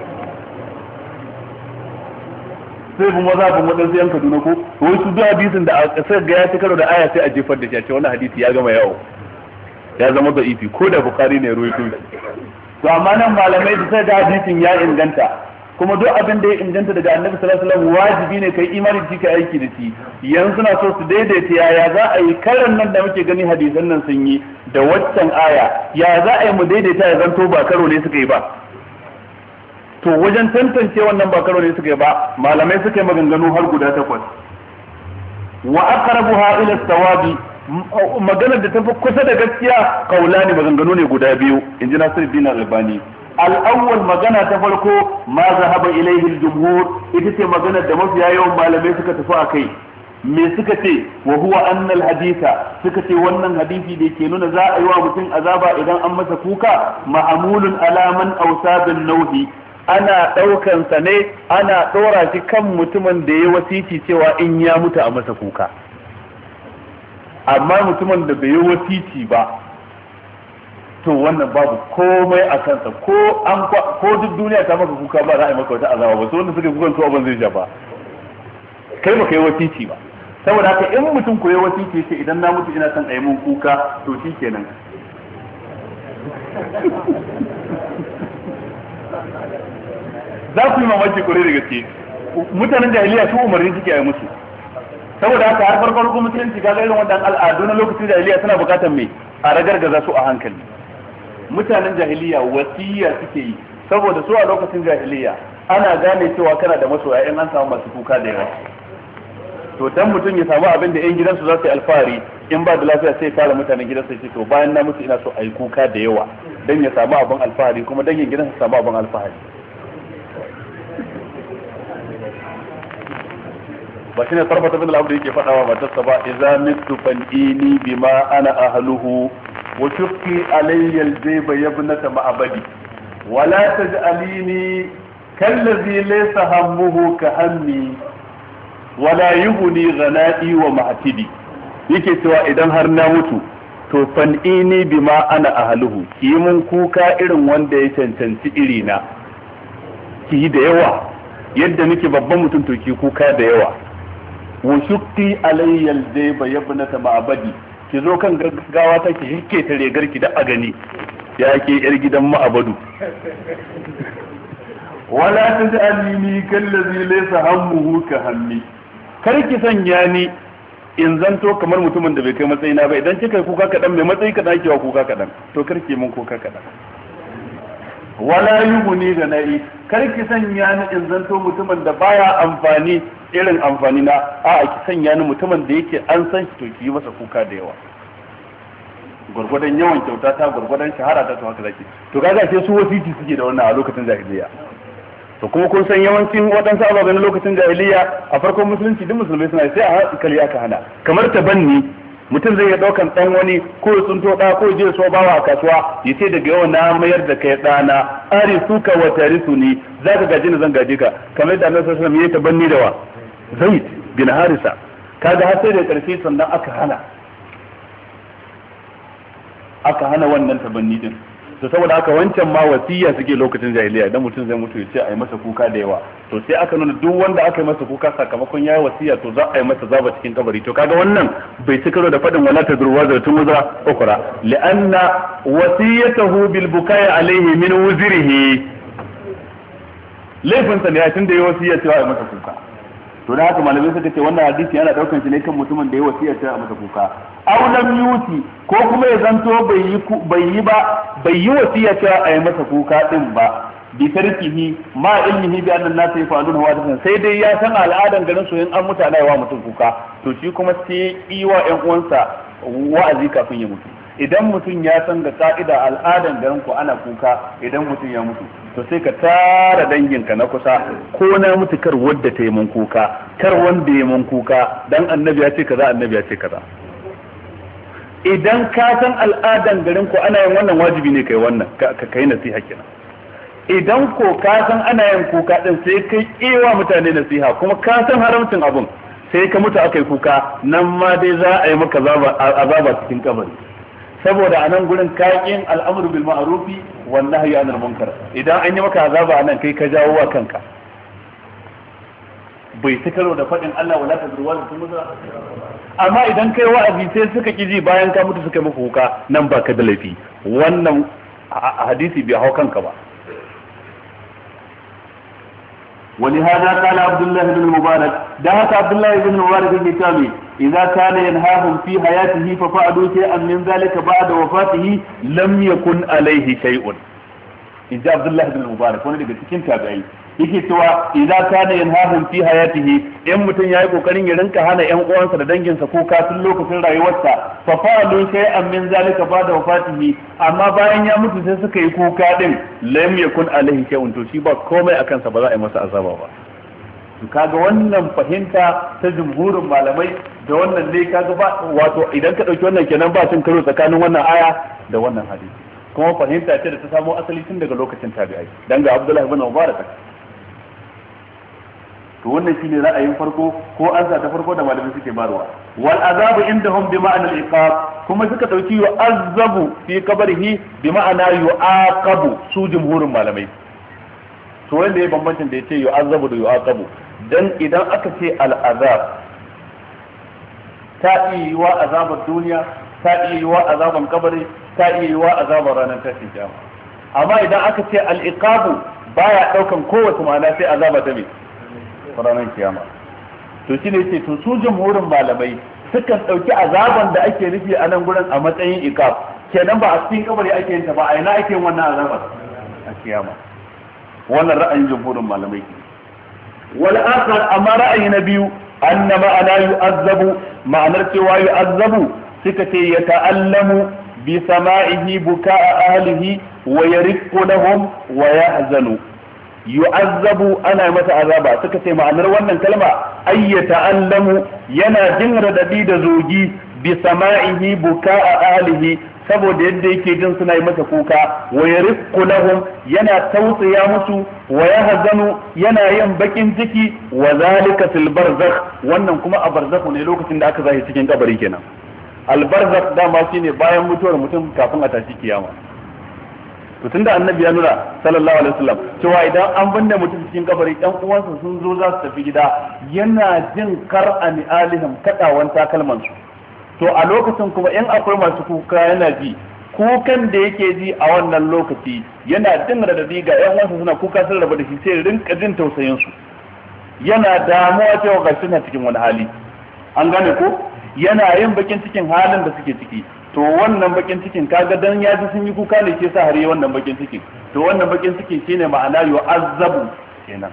sai bin maza bin wadansu yan Kaduna ko wai su duk hadisin da a kasar ga ya ci karo da aya sai a jefar da shi a ce wannan hadisi ya gama yawo, ya zama da'ifi ko da Bukhari ne ruwaito. To amma nan malamai da sai da hadisin ya inganta, kuma duk abin da ya inganta daga Annabi sallallahu alaihi wasallam wajibi ne kai imani da kai aiki da shi. Yanzu suna so su daidaita yaya za a yi karan nan da muke gani hadisan nan sun yi da waccan aya, ya za a yi mu daidaita ya zanto ba karo ne suka yi ba. To wajen tantance wannan ba karo ne suka yi ba, malamai suka yi maganganu har guda 8. Wa aqrabuha ila sawabi, maganar da tafi kusa da gaskiya kaulani maganganu ne guda biyu, inji Nasiruddin Albani. Al-awwal magana ta farko ma zahaba ilaihi al-jumhur, ita ce maganar da mafiya yawan malamai suka tafi akai. Me suka ce? Wa huwa anna al-haditha, suka ce wannan hadisi da ke nuna za a yi wa mutum azaba idan an masa kuka, ma'amulun ala man awsa bin nauhi, ana daukan sa ne, ana dora shi kan mutumin da ya wasiti cewa in ya mutu a masa kuka. Amma mutumin da bai yi wasiti ba, to wannan babu komai a kansa, ko duk duniya ta maka kuka ba za a yi maka wata azaba ba, so wanda suka kukan su abin zai ja ba, kai ba kai wasiti ba. Saboda haka in mutum ko ya wasiti ce idan na mutu ina son a yi mun kuka, to shi kenan. Za ku yi mamaki kwarai da gaske, mutanen jahiliya su umarni suke yi musu. Saboda haka har farkon musulunci kaga irin wannan al'adu na lokacin jahiliya suna bukatar me a ragargaza su a hankali. Mutanen jahiliya wasiya suke yi, saboda su a lokacin jahiliya ana gane cewa kana da masoya in an samu masu kuka da yawa. To dan mutum ya samu abin da 'yan gidansu za su yi alfahari, in ba da lafiya sai fara mutanen gidansa ce to bayan na mutu ina so a yi kuka da yawa dan ya samu abin alfahari, kuma dangin gidansa samu abin alfahari. ba shine Tarfata bin al-Abd yake fadawa matarsa ba, idza mittu fan'ini bima ana ahluhu wa shukki alayya al-jayba yabnata ma'abadi wa la taj'alini kallazi laysa hammuhu ka hammi wa la yughni ghana'i wa ma'tidi. Yake cewa idan har na mutu to fan'ini bima ana ahluhu, ki mun kuka irin wanda ya cancanci irina, ki da yawa yadda nake babban mutum to ki kuka da yawa. wa shukki alayya al-jayba yabnata ma'abadi, ki zo kan gaggawa ta ki hike ta regar ki da a gani ya ke yar gidan ma'abadu. wala taj'alni kallazi laysa hammuhu ka hammi, kar ki sanya ni in zanto kamar mutumin da bai kai matsayina ba, idan kika kuka kadan mai matsayi kadan kiwa kuka kadan, to kar ki mun kuka kadan. wala yughni da na'i, kar ki sanya ni in zanto mutumin da baya amfani irin amfani na, a ki sanya ni mutumin da yake an san shi to ki yi masa kuka da yawa. Gurgurdan yawan kyauta ta, gurgurdan shahara ta, to haka zaki. To kaga sai su wasiti suke da wannan a lokacin jahiliya. To kuma kun san yawancin waɗansu ababen na lokacin jahiliya a farkon musulunci duk musulmai suna sai a hankali aka hana, kamar tabanni. Mutum zai iya daukan dan wani ko ya tsunto da ko je so bawa a kasuwa ya ce daga yau na mayar da kai dana, ari suka wa tarisuni, zaka gaji ni zan gaji ka, kamar da Annabi sallallahu alaihi wasallam ya tabanni da wa Zaid bin Harisa. Kaga har sai da karshe sannan aka hana wannan tabanni din. To saboda haka wancan ma wasiya suke lokacin jahiliya, idan mutum zai mutu ya ce a yi masa kuka da yawa, to sai aka nuna duk wanda aka yi masa kuka sakamakon yayi wasiya to za a yi masa zaba cikin kabari. To kaga wannan bai ci karo da fadin wala tadruwa da tumuza ukra, li'anna wasiyatahu bil bukai alayhi min wuzrihi, laifin sa ne ya tunda yayi wasiya cewa a yi masa kuka. To da haka malamai suka ce wannan hadisi yana daukan shi ne kan mutumin da ya wasiya cewa a masa kuka. Aw lam yuti, ko kuma ya zanto bai yi wasiya cewa a yi masa kuka din ba, bi tarkihi ma ilmihi bi annan nasu yafaluna wa sai dai ya san al'adan garin su in an mutu ana yawa mutum kuka, to shi kuma sai yi wa ƴan uwansa wa'azi kafin ya mutu. Idan mutum ya san da ka'ida al'adan garin ku ana kuka idan mutum ya mutu, to sai ka tara danginka na kusa, ko na mutu kar wadda ta yi mun kuka, kar wanda ya mun kuka, dan annabi ya ce kaza, annabi ya ce kaza. Idan ka san al'adan garin ku ana yin wannan, wajibi ne kai wannan, ka kai nasiha kenan. Idan ko ka san ana yin kuka din sai kai ewa mutane nasiha, kuma ka san haramcin abun, sai ka mutu aka yi kuka nan ma dai za a yi maka azaba cikin kabari saboda a nan gurin kaƙin al'amru bil ma'rufi wan nahyi anil munkar idan an yi maka azaba a nan kai ka jawo wa kanka bai ta karo da faɗin Allah wala tazru wa tuzra amma idan kai wa'azi sai suka kiji bayan ka mutu suka maka kuka nan ba ka da laifi wannan hadisi bai hau kanka ba ولهذا قال عبد الله بن المبارك دهك عبد الله بن المبارك الكتابي إذا كان ينهاهم في حياته ففعلوا شيئا من ذلك بعد وفاته لم يكن عليه شيء إن جاء عبد الله بن المبارك وانا لقد كنت تابعي yake cewa idan kana yanhahum fi hayatihi in mutun yayi kokarin ya rinka hana ƴan uwansa da danginsa ko kafin lokacin rayuwarsa fa fa'alu shay'an min zalika ba'da wafatihi amma bayan ya mutu sai suka yi kuka din lam yakun alaihi shay'un to shi ba komai akan sa ba za a yi masa azaba ba to kaga wannan fahimta ta jumhurin malamai da wannan ne kaga ba wato idan ka dauki wannan kenan ba cin karo tsakanin wannan aya da wannan hadisi kuma fahimta ce da ta samo asali tun daga lokacin tabi'ai dan ga Abdullah ibn Mubarak to wannan shine ra'ayin farko ko ansa ta farko da malamai suke barwa wal azabu indahum bi ma'ana al iqab kuma suka dauki yu'azzabu fi qabrihi bi ma'ana yu'aqabu su jumhurin malamai to wanda ya bambancin da yace yu'azzabu da yu'aqabu dan idan aka ce al azab ta yi wa azabar duniya ta yi wa azaban kabari ta yi wa azabar ranar tashin kiyama amma idan aka ce al iqabu baya daukan kowace ma'ana sai azaba ta me ranar kiyama to shine yace to su jumhurin malamai sukan dauki azaban da ake nufi a nan gurin a matsayin iqab kenan ba a cikin kabari ake yin ta ba a ina ake yin wannan azabar a kiyama wannan ra'ayin jumhurin malamai wal akhar amma ra'ayi na biyu anna ma'ana yu'azzabu ma'anar cewa yu'azzabu suka ce ya ta'allamu bi sama'ihi buka'a ahlihi wa yariqu lahum wa yahzanu yu'azzabu ana masa azaba suka ce ma'anar wannan kalma ay yata'allamu yana jin radadi da zogi bi sama'ihi buka'a ahlihi saboda yadda yake jin suna yi masa kuka wa yarifqu lahum yana tausaya musu wa yahzanu yana yin bakin ciki wa zalika fil barzakh wannan kuma a barzakh ne lokacin da aka zahi cikin kabari kenan al barzakh dama shine bayan mutuwar mutum kafin a tashi kiyama to tunda annabi ya nuna sallallahu alaihi wasallam cewa idan an binne mutum cikin kabari ɗan uwansa sun zo za su tafi gida yana jin kar'ani alihim kadawan takalman su to a lokacin kuma in akwai masu kuka yana ji kukan da yake ji a wannan lokaci yana jin radadi ga ƴan uwansa suna kuka sun raba da shi sai rinka jin tausayin su yana damuwa cewa ga suna cikin wani hali an gane ko yana yin bakin cikin halin da suke ciki to wannan bakin cikin kaga dan ya ji sun yi kuka ne ke sa har yi wannan bakin cikin to wannan bakin cikin shine ma'ana yu'azzabu kenan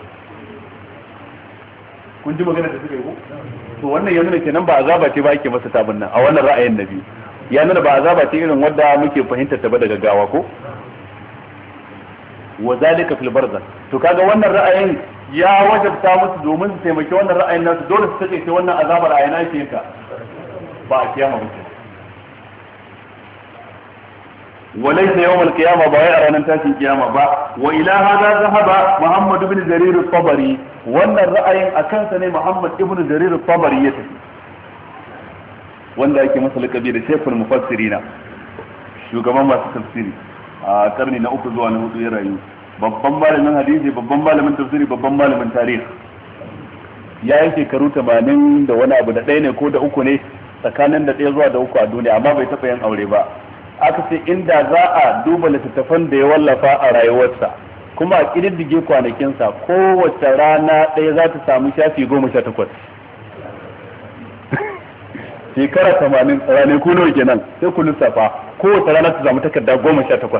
kun ji magana da suke ko to wannan ya nuna kenan ba azaba ce ba ake masa tabin nan a wannan ra'ayin nabi ya nuna ba azaba ce irin wanda muke fahimtar ta ba daga gawa ko wa zalika fil barzakh to kaga wannan ra'ayin ya wajabta musu domin su taimaki wannan ra'ayin nasu dole su take wannan azabar a yana yake yinka ba a kiyama ba وليس يوم القيامة بايع رانا تاشي القيامة با وإلى هذا ذهب محمد بن جرير الطبري وأن الرأي أكنسني محمد بن جرير الطبري يتفي wanda yake masa lakabi da shekul mufassirina shugaban masu tafsiri a karni na 3 zuwa na 4 ya rayu babban malamin hadisi babban malamin tafsiri babban malamin tarihi ya yi shekaru 80 da wani abu da ɗaya ne ko da 3 ne tsakanin da 1 zuwa da 3 a duniya amma bai taɓa yin aure ba aka ce inda za a duba littattafan da ya wallafa a rayuwarsa kuma a ƙididdige kwanakinsa kowace rana ɗaya za ta samu shafi 18 shekara 80 ranaku nawa kenan sai ku lissafa kowace rana ta samu takarda 18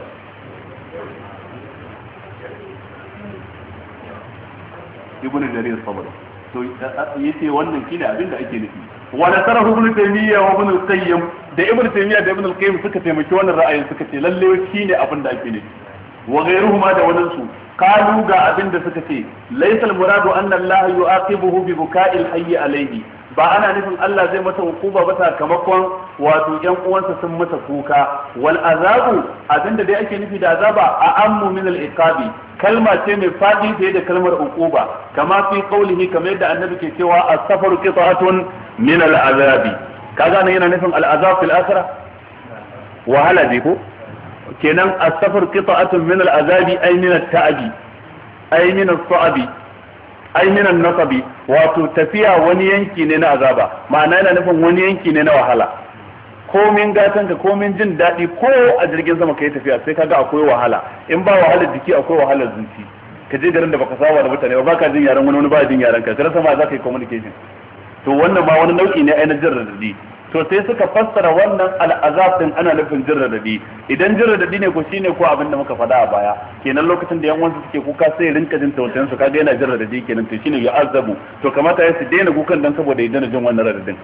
ibn jarir sabr to yace wannan shine abin da ake nufi wa nasarahu ibn taymiyyah wa ibn al-qayyim da ibn taymiyyah da ibn al-qayyim suka taimaki wannan ra'ayin suka ce lalle shine abin da ake nufi wa ghayruhuma da wannan su kalu ga abin da suka ce laysa al-muradu anna Allah yu'aqibuhu bi buka'il hayy alayhi ba ana nufin Allah zai masa hukuma ba sakamakon wato ƴan uwansa sun masa kuka wal azabu abinda dai ake nufi da azaba a ammu min al iqabi kalma ce mai fadi fiye da kalmar uquba kama fi qawlihi kamar yadda annabi ke cewa as-safaru qita'atun min al-azabi kaga nan yana nufin al-azab fil akhirah wahala ne ko kenan as-safaru qita'atun min al-azabi ay min at-ta'abi ay min as-sa'abi ay min an-nasabi wato tafiya wani yanki ne na azaba ma'ana yana nufin wani yanki ne na wahala komin gatanka komin jin daɗi ko a jirgin sama kai tafiya sai kaga akwai wahala in ba wahalar jiki akwai wahalar zuci ka je garin da baka saba da mutane ba ka jin yaran wani ba jin yaran ka sai sama za ka yi communication to wannan ma wani nau'i ne ai na jin radadi to sai suka fassara wannan al'azab din ana nufin jin radadi idan jin radadi ne ko shine ko abin da muka faɗa a baya kenan lokacin da yan uwansu suke kuka sai rinka jin tausayin su kaga yana jin radadi kenan to shine ya azabu to kamata ya su daina kukan dan saboda ya daina jin wannan radadin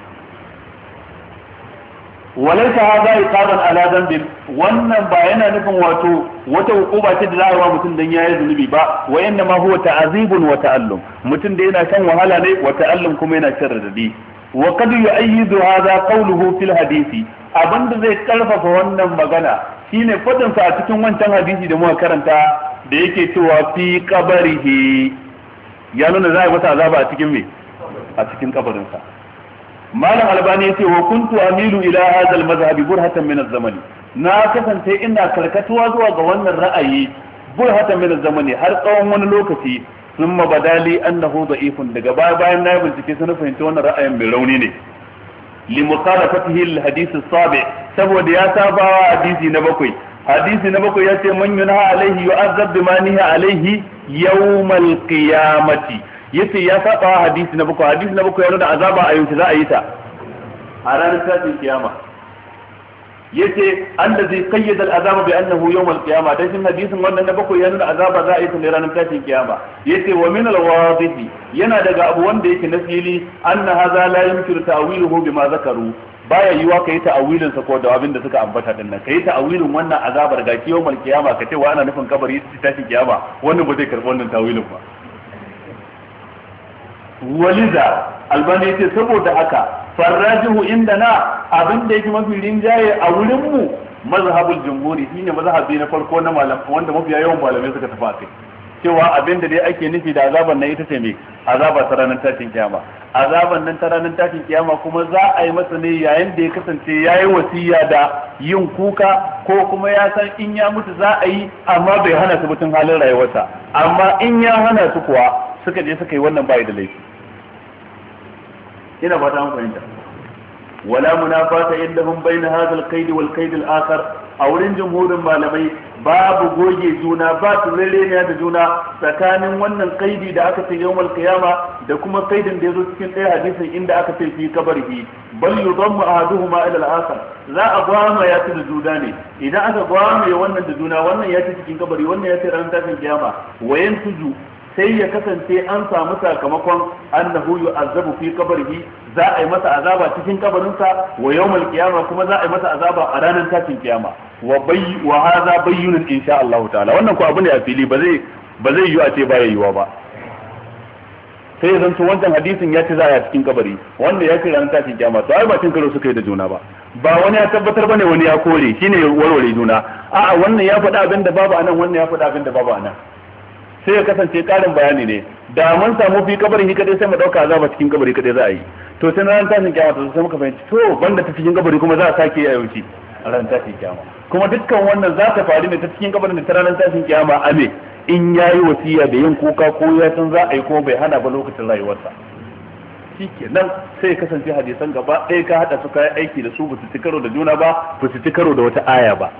walaita hada iqaban ala dhanbin wannan ba yana nufin wato wata hukuma ce da za a yi wa mutum dan yayi zunubi ba wa inna ma huwa ta'azibun wa ta'allum mutum da yana shan wahala ne wa ta'allum kuma yana shan radadi wa qad yu'ayyidu hadha qawluhu fil hadisi abinda zai karfafa wannan magana shine fadin sa a cikin wancan hadisi da muka karanta da yake cewa fi qabrihi ya nuna za a yi masa azaba a cikin me a cikin kabarin sa malam albani yace wa kuntu amilu ila hadha al-madhhab burhatan min az-zamani na kasance ina karkatuwa zuwa ga wannan ra'ayi burhatan min az-zamani har tsawon wani lokaci thumma badali annahu da'ifun daga bayan na bincike sun fahimci wannan ra'ayin mai rauni ne li mukhalafatihi al-hadith as-sabi saboda ya saba hadisi na bakwai yace man yunha alaihi yu'azzab bima niha alaihi yawm al-qiyamati yace ya saba hadisi na bakwai ya nuna azaba a yanzu za a yi ta a ranar tashin kiyama yace allazi qayyada al-azaba bi annahu yawm al-qiyama dan shin hadisin wannan na bakwai ya nuna azaba za a yi ta ne ranar tashin kiyama yace wa min al-wadhihi yana daga abu wanda yake na fili anna hadha la yumkinu ta'wiluhu bima zakaru baya yiwa kai ta'awilin sa ko da abin da suka ambata din nan kai ta'awilin wannan azabar ga yawm al-qiyama kace wa ana nufin kabari tashin kiyama wannan ba zai karbi wannan ta'awilin ba waliza albani yace saboda haka farrajihu indana abin da yake mafi rinjaye a wurin mu mazhabul jumhuri shine mazhabi na farko na malam wanda mafiya yawan malamai suka tafi akai cewa abin da dai ake nufi da azaban nan ita ce me azaba ta ranar tashin kiyama azaban nan ta ranar tashin kiyama kuma za a yi masa ne yayin da ya kasance yayi wasiya da yin kuka ko kuma ya san in ya mutu za a yi amma bai hana su mutun halin rayuwarsa amma in ya hana su kuwa suka je suka yi wannan bai da laifi ina ba ta fahimta wala munafata indahum bayna hadha al-qaid wal qaid al-akhar a wurin jumhurin malamai babu goge juna ba turereniya da juna tsakanin wannan kaidi da aka ce yawmal qiyama da kuma kaidin da yazo cikin ɗaya hadisin inda aka ce fi kabarihi bal yudammu ahaduhuma ila al-akhar za a gwama ya da juna ne idan aka gwama wannan da juna wannan ya ce cikin kabari wannan ya ce ran tashin kiyama wayan tuju sai ya kasance an samu sakamakon annahu yu'azzabu fi qabrihi za a yi masa azaba cikin kabarinsa wa yawmal qiyama kuma za a yi masa azaba a ranar tashin kiyama wa hadha bayyinun insha Allah ta'ala wannan ko abu ne a fili ba zai yi a ce ba yayyuwa ba sai zan to wannan hadisin ya ce za a yi cikin kabari wanda ya ce ranar tashin kiyama to ai ba cin karo suka yi da juna ba wani ya tabbatar bane wani ya kore shine warware juna a'a wannan ya faɗa abin da babu anan wannan ya faɗa abin da babu anan sai ya kasance karin bayani ne da mun samu fi kabarin shi kadai sai mu dauka azaba cikin kabari kadai za a yi to sai ran tashin kiyama to sai muka fahimci to banda ta cikin kabari kuma za a sake yi a yauci a ran tashin kiyama kuma dukkan wannan za ta faru ne ta cikin kabarin da ta ranar tashin kiyama ame in yayi wasiya da yin kuka ko ya san za a yi ko bai hana ba lokacin rayuwarsa shikenan sai kasance hadisan gaba ɗaya ka hada su kai aiki da su ba su ci karo da juna ba ba su ci karo da wata aya ba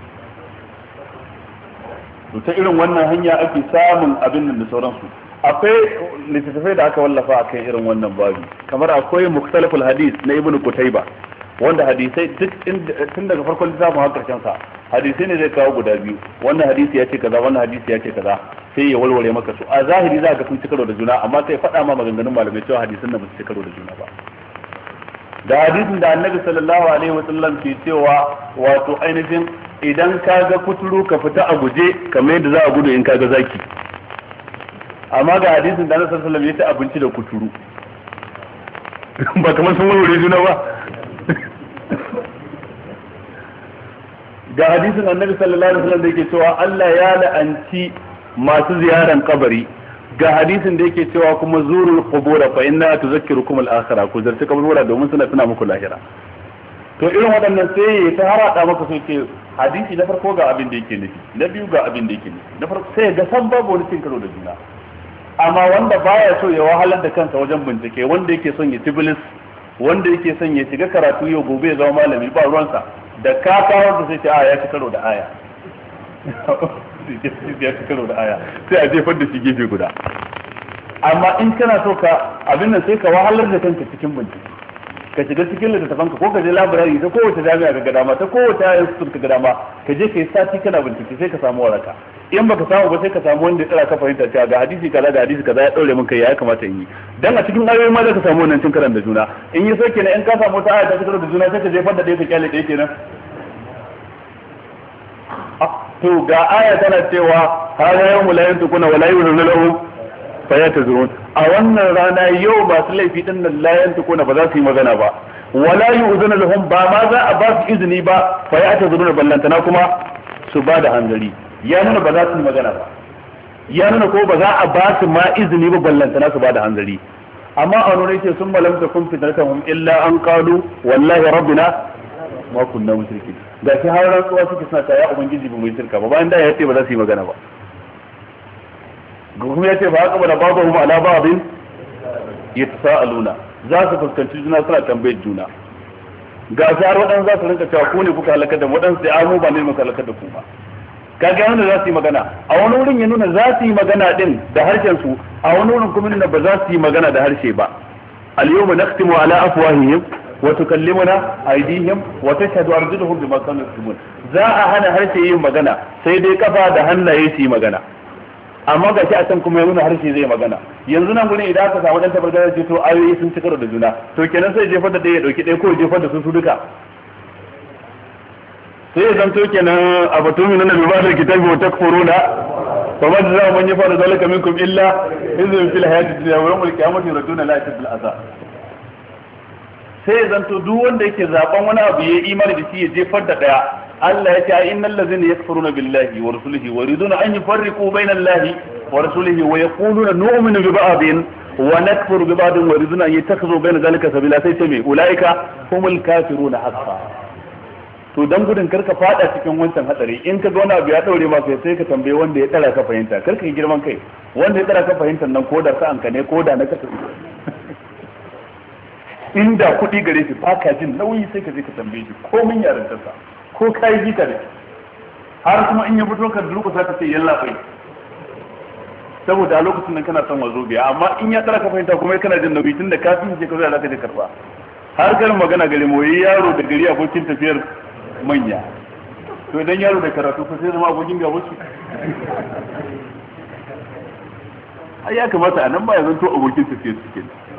to ta irin wannan hanya ake samun abin nan da sauransu akwai littattafai da aka wallafa akan irin wannan babi kamar akwai muktalaful hadis na ibnu kutayba wanda hadisai duk tun daga farkon littafin har karshen sa hadisai ne zai kawo guda biyu wannan hadisi ya ce kaza wannan hadisi ya ce kaza sai ya walwale maka su a zahiri za ka sun ci karo da juna amma sai faɗa ma maganganun malamai cewa hadisin nan ba su ci karo da juna ba da hadisin da annabi sallallahu alaihi wasallam ke cewa wato ainihin idan ka ga kuturu ka fita a guje kamar yadda za a gudu in ka ga zaki amma ga hadisin da annabi sallallahu alaihi wasallam ya ci abinci da kuturu ba kamar sun wurwure juna ba ga hadisin annabi sallallahu alaihi wasallam da yake cewa Allah ya la'anci masu ziyaran kabari, ga hadisin da yake cewa kuma zurul qubur fa inna tuzakkirukum al-akhirah, ku zarci kaburbura domin suna tuna muku lahira. to irin waɗannan sai ya ta harada maka sai ce hadisi na farko ga abin da yake nufi, na biyu ga abin da yake nufi, na farko sai ga san babu wani cin karo da juna. amma wanda baya so ya wahalar da kansa wajen bincike, wanda yake son ya tibilis, wanda yake son ya shiga karatu yau gobe ya zama malami ba ruwansa da ka kawo sai ce a ya ci karo da aya ya ci karo da aya sai a jefar da shi gefe guda. amma in kana so ka abin nan sai ka wahalar da kanka cikin bincike, ka shiga cikin littattafanka ko ka je labirari ta kowace jami'a ka ga dama, ta kowace institute ka ga dama, ka je ka yi sati kana bincike sai ka samu waraka. in baka samu ba sai ka samu wanda ya tsara ka fahimta cewa ga hadisi kaza da hadisi kaza ya daure min kai ya kamata in yi. dan a cikin ayoyi ma za ka samu wannan cin karan da juna. in yi so kenan in ka samu wata aya ta cikar da juna sai ka jefar da ɗaya ka kyale ɗaya kenan. to ga aya tana cewa hada yawmu la yantukuna wa la yuzunu lahum fayatazurun. a wannan rana yau masu laifi din nan la yantukuna ba za su yi magana ba, wala yuzunu lahum ba ma za a ba su izini ba, fayatazurun ballantana kuma su ba da hanzari. ya nuna ba za su yi magana ba, ya nuna ko ba za a ba su ma izini ba ballantana su ba da hanzari. amma a nuna yake sun malamta kun fitarkahum illa an qalu wallahi rabbina ma kunna mushrikin. ga shi har rantsuwa suke suna ta ya ubangiji ba mu yi shirka ba, bayan da ya ce ba za su yi magana ba. kuma ya ce ba haka ba da babu hum ala ba'din yatasaaluna, za su fuskanci juna suna tambayar juna. ga shi har waɗansu za su rinka cewa ku ne kuka halakar da mu, waɗansu sai mu ba ne muka halakar da ku ba. kaga wanda za su yi magana a wani wurin ya nuna za su yi magana din da harshen su, a wani wurin kuma nuna ba za su yi magana da harshe ba. al-yawma naqtimu ala afwahihim wa tukallimuna aydihim wa tashhadu arjuluhum bima kanu yaksubun. za a hana harshe yin magana sai dai kafa da hannaye su yi magana. amma ga shi a can kuma ya nuna harshe zai magana. yanzu nan gurin idan aka samu dan tabargara ce to ayoyi sun ci karo da juna, to kenan sai jefar da ɗaya ya dauki ɗaya ko jefar da su duka. sai ya zanto kenan a batun min na bibadar kitabi wa takfuruna fa ma jaza man yafa'alu zalika minkum illa izin fil hayati dunya wa yawmil qiyamati raduna la yashbil azab. sai ya zanto duk wanda yake zaben wani abu ya imani da shi ya jefar da daya. Allah ya ce innal ladzina yakfuruna billahi wa rusulihi wa yuriduna an yufarriqu bainal lahi wa rasulihi wa yaquluna nu'minu bi ba'din wa nakfuru bi ba'din wa yuriduna an yattakhidhu baina zalika sabila. sai ce me ulaika humul kafiruna haqqan. to dan gudun karka fada cikin wancan hatsari, in ka ga wani abu ya daure maka sai ka tambaye wanda ya tsara ka fahimta, karka yi girman kai. wanda ya tsara ka fahimtar nan ko da sa'an ka ne ko da na kasa inda kuɗi gare shi ba ka jin nauyi sai ka je ka tambaye shi ko min yarintarsa ko kai jika da har kuma in ya fito ka durƙusa ka ce yalla bai, saboda a lokacin nan kana son wazo biya. amma in ya tsara ka fahimta kuma kana jin nauyi tunda ka fi je ka zo da ka je karba. har karin magana gare mu yi yaro da gari abokin tafiyar manya, to idan yaro da karatu ko sai zama abokin ga wasu ai ya kamata a nan ba ya zanto abokin tafiyar suke.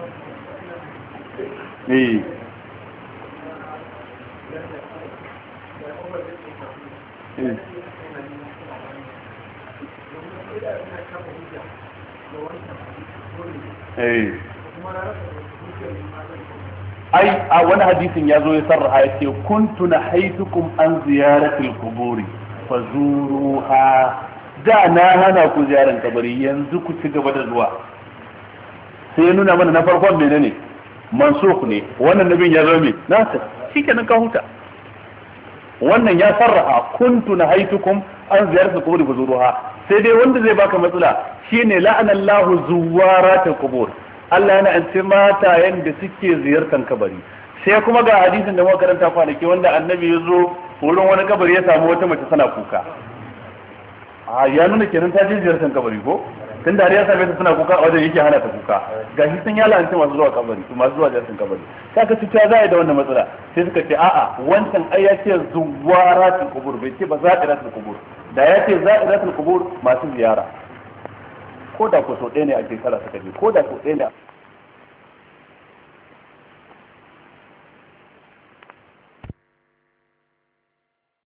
ai a wani hadisin ya zo ya sarraha ya ce kuntu na haitukum an ziyaratul kuburi fazuruha. da na hana ku ziyaran kabari, yanzu ku ci gaba da zuwa. sai ya nuna mana na farkon menene mansukh ne, wannan nabin ya zo me nasa, shikenan ka huta. wannan ya sarraha kuntu na haitukum an ziyaratul kuburi fazuruha. sai dai wanda zai baka matsala shine la'anallahu zuwaratul kubur, Allah yana an ce matayen da suke ziyartar kabari. sai kuma ga hadisin da muka karanta kwanaki wanda annabi ya zo wurin wani kabari ya samu wata mace tana kuka. ya nuna kenan ta je ziyartar kabari ko tun da ya same ta tana kuka a wajen yake hana ta kuka. ga shi sun ya la'anci masu zuwa kabari, masu zuwa ziyartar kabari. sai ka ci ta za a yi da wannan matsala, sai suka ce a'a wancan ai ya ce zuwaratul kubur, bai ce ba za'iratul kubur. da ya ce za'iratul kubur masu ziyara, ko da ko so ɗaya ne a shekara suka je, ko da so ɗaya ne